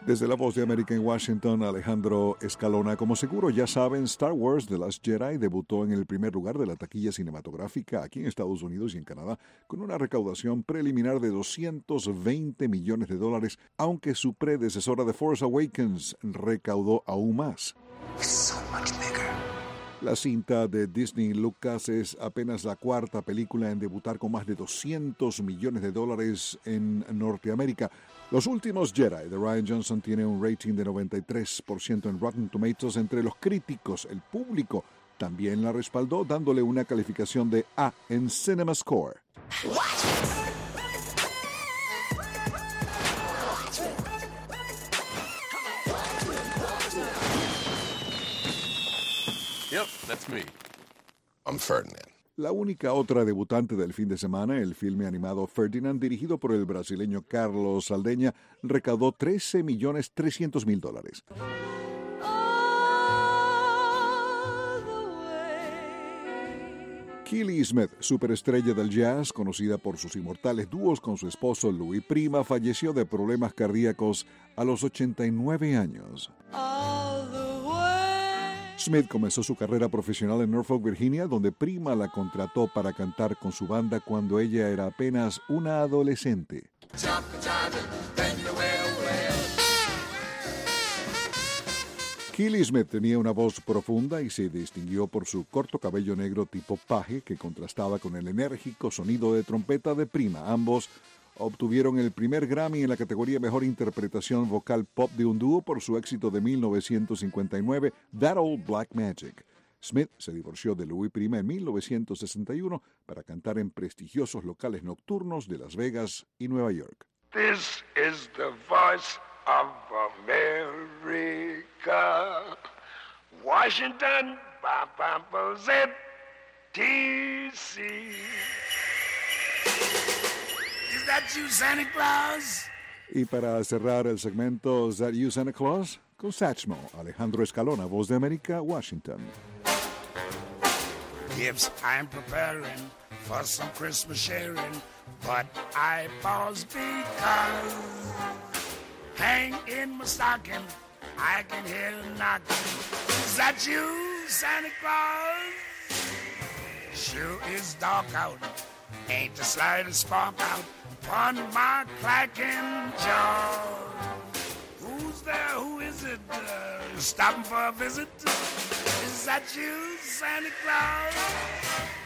Desde la Voz de América en Washington, Alejandro Escalona. Como seguro ya saben, Star Wars The Last Jedi debutó en el primer lugar de la taquilla cinematográfica aquí en Estados Unidos y en Canadá, con una recaudación preliminar de $220 millones, aunque su predecesora The Force Awakens recaudó aún más. La cinta de Disney Lucas es apenas la cuarta película en debutar con más de $200 millones en Norteamérica. Los últimos Jedi de Rian Johnson tiene un rating de 93% en Rotten Tomatoes entre los críticos. El público también la respaldó, dándole una calificación de A en CinemaScore. Yep, that's me. I'm Ferdinand. La única otra debutante del fin de semana, el filme animado Ferdinand, dirigido por el brasileño Carlos Saldeña, recaudó $13.300.000. Keely Smith, superestrella del jazz, conocida por sus inmortales dúos con su esposo Louis Prima, falleció de problemas cardíacos a los 89 años. Smith comenzó su carrera profesional en Norfolk, Virginia, donde Prima la contrató para cantar con su banda cuando ella era apenas una adolescente. Keely Smith tenía una voz profunda y se distinguió por su corto cabello negro tipo paje que contrastaba con el enérgico sonido de trompeta de Prima. Ambos obtuvieron el primer Grammy en la categoría Mejor Interpretación Vocal Pop de un dúo por su éxito de 1959, That Old Black Magic. Smith se divorció de Louis Prima en 1961 para cantar en prestigiosos locales nocturnos de Las Vegas y Nueva York. This is the voice of America. Washington, D.C. Is that you, Santa Claus? Y para cerrar el segmento Is That You, Santa Claus? Con Satchmo, Alejandro Escalona, Voz de América, Washington. Gifts I'm preparing for some Christmas sharing, but I pause because hang in my stocking, I can hear a knocking. Is that you, Santa Claus? Sure is dark out, ain't the slightest spark out upon my clacking jaw. Who's there? Who is it? Stopping for a visit? Is that you, Santa Claus?